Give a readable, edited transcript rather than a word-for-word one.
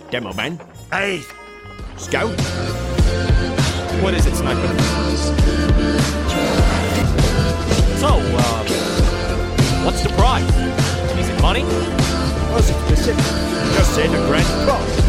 Demo man. Hey, Scout. What is it, Sniper? So, what's the prize? Is it money? Was it specific? Just say the grand prize.